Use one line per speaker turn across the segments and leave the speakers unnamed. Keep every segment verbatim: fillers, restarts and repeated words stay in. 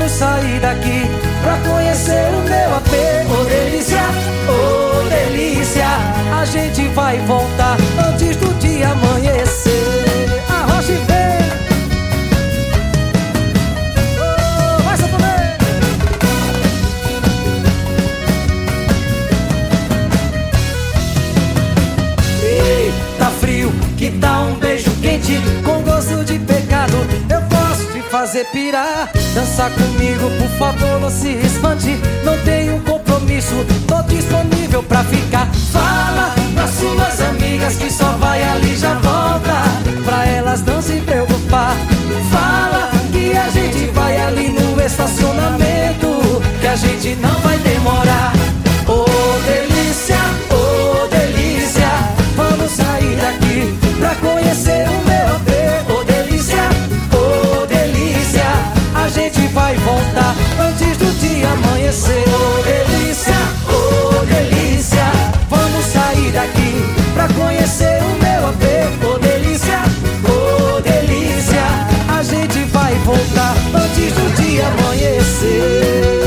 Vamos sair daqui pra conhecer o meu A P. Ô delícia, ô delícia, a gente vai voltar antes do dia amanhecer. Arrocha e vem. Oh, vai, Santonê. Ei, tá frio, que tal um beijo quente com gosto de pecado? Eu posso te fazer pirar. Dançar comigo, por favor, não se espante. Não tenho compromisso, tô disponível pra ficar. Fala pras suas amigas que só vai ali já volta, pra elas não se preocupar. Fala que a gente vai ali no estacionamento, que a gente não vai demorar. Ô delícia, ô delícia, vamos sair daqui pra conhecer o meu A P. Ô delícia, ô delícia, a gente vai voltar antes do dia amanhecer. Ô delícia, ô delícia, vamos sair daqui pra conhecer o meu A P. Ô delícia, ô delícia, a gente vai voltar antes do dia amanhecer.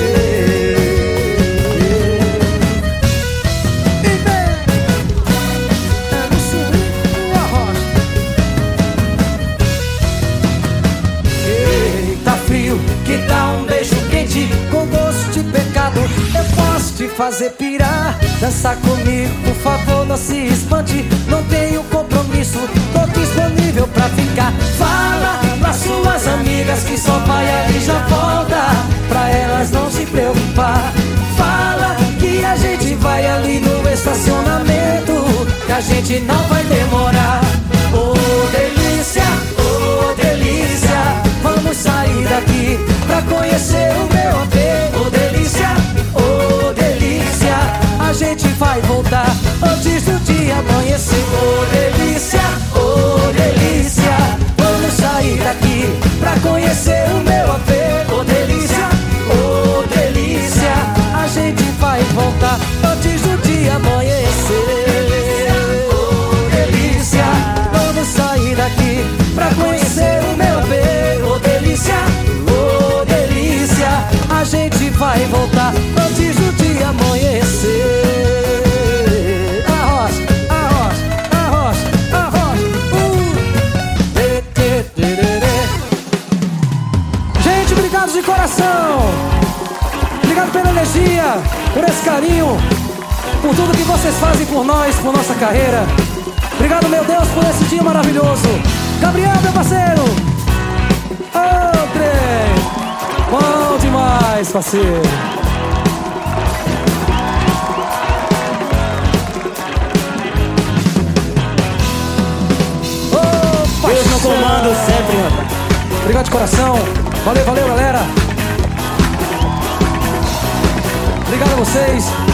Que tal um beijo quente com gosto de pecado? Eu posso te fazer pirar. Dançar comigo, por favor, não se espante. Não tenho compromisso, tô disponível pra ficar. Fala pras suas amigas que só vai ali já volta, pra elas não se preocupar. Fala que a gente vai ali no estacionamento, que a gente não vai demorar. Ô delícia, ô delícia, vamos sair daqui pra conhecer o meu A P. Ô delícia, ô delícia, a gente vai voltar antes do dia amanhecer. Ô delícia, ô delícia, vamos sair daqui pra conhecer o meu A P. Ô delícia, ô delícia, a gente vai voltar antes do dia amanhecer. Ô delícia, vamos sair daqui pra conhecer o meu A P. Ô delícia, ô delícia, a gente vai voltar antes do dia amanhecer. Arrocha, arrocha, arrocha, arrocha. Uh. Tê, tê, tê, tê, tê. Gente, obrigado de coração. Obrigado pela energia, por esse carinho, por tudo que vocês fazem por nós, por nossa carreira. Obrigado, meu Deus, por esse dia maravilhoso. Gabriel, meu parceiro. Ô, trem. Bom demais, parceiro. Ô,
Deus no comando sempre, rapaz.
obrigado de coração. Valeu, valeu, galera. Obrigado a vocês.